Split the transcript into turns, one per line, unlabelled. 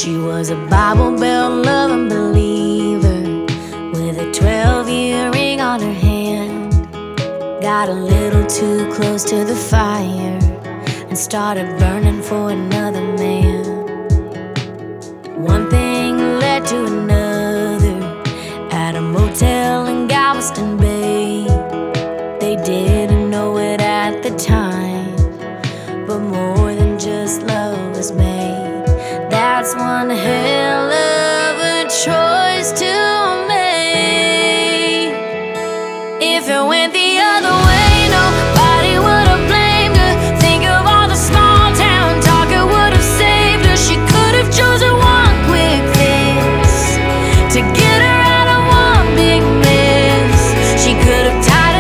She was a Bible Belt loving believer with a 12-year ring on her hand. Got a little too close to the fire and started burning for another man. One thing led to another at a motel in Galveston Bay. They didn't know it at the time, but more than just love was made. That's one hell of a choice to make. If it went the other way,